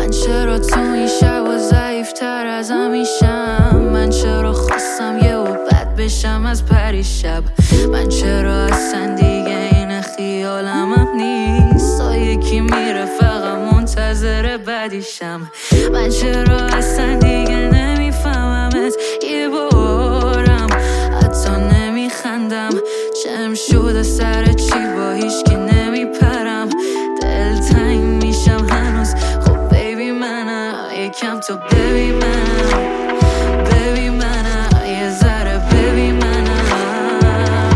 من چرا تو این شب و ضعیفتر از همیشم؟ من چرا خواستم یه و بد بشم از پریشب؟ من چرا اصلا دیگه این خیالم هم نیست تا یکی میره فقط منتظر بدیشم؟ من چرا اصلا دیگه نمیفهممت یه بارم حتی نمیخندم؟ چم شده سر چی با هیچکی نمیپرم؟ دلتنگ میشم هنوز خب بیبی منم یکم تو ببین منم ببین منم یه ذره ببین منم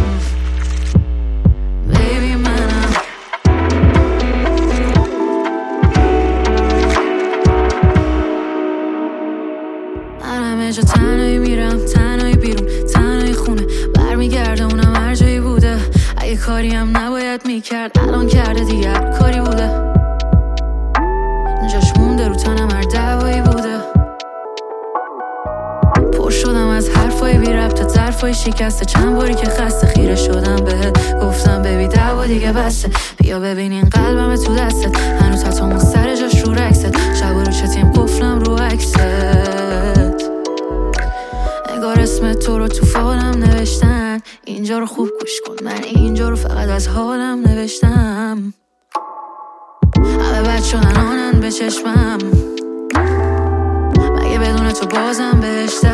ببین منم من همه جا تنهایی میرم تنهایی بیرون تنهایی خونه برمیگرده اونم هر جایی بوده اگه کاری هم نباید میکرد الان کرده دیگر کاری بوده جاش مونده رو تنم هر دعوایی بوده پر شدم از حرفای بی ربط ظرفای شکسته چند باری که خسته خیره شدم بهت گفتم ببی دعوا دیگه بسته بیا ببین این قلبم تو دستت هنوز حتی اون سر جاش رو رکست شب رو چتیم قفلم رو عکست نگار اسم تو رو تو فالم نوشتن اینجا رو خوب گوش کن من اینجا رو فقط از حالم نوشتم همه بد شدن آنن به چشمم مگه بدون تو بازم بهشت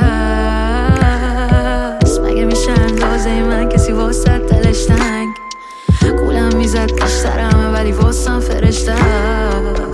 است مگه میشه اندازه من کسی واسد دلش تنگ گولم میزد بیشتر همه ولی واسم فرشته است